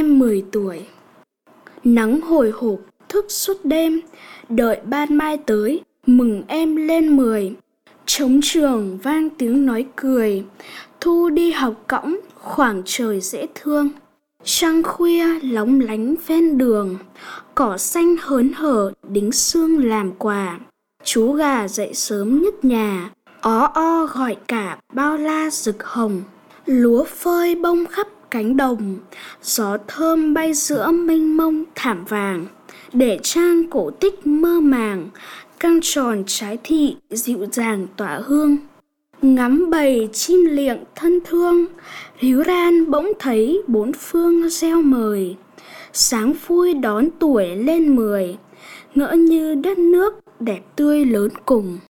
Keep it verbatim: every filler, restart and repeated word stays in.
em mười tuổi. Nắng hồi hộp thức suốt đêm, đợi ban mai tới, mừng em lên mười. Trống trường vang tiếng nói cười, thu đi học cõng khoảng trời dễ thương. Trăng khuya lóng lánh ven đường, cỏ xanh hớn hở đính xương làm quà. Chú gà dậy sớm nhất nhà, ó o gọi cả bao la rực hồng. Lúa phơi bông khắp cánh đồng, gió thơm bay giữa mênh mông thảm vàng. Để trang cổ tích mơ màng, căng tròn trái thị dịu dàng tỏa hương. Ngắm bầy chim liệng thân thương, ríu ran bỗng thấy bốn phương reo mời. Sáng vui đón tuổi lên mười, ngỡ như đất nước đẹp tươi lớn cùng.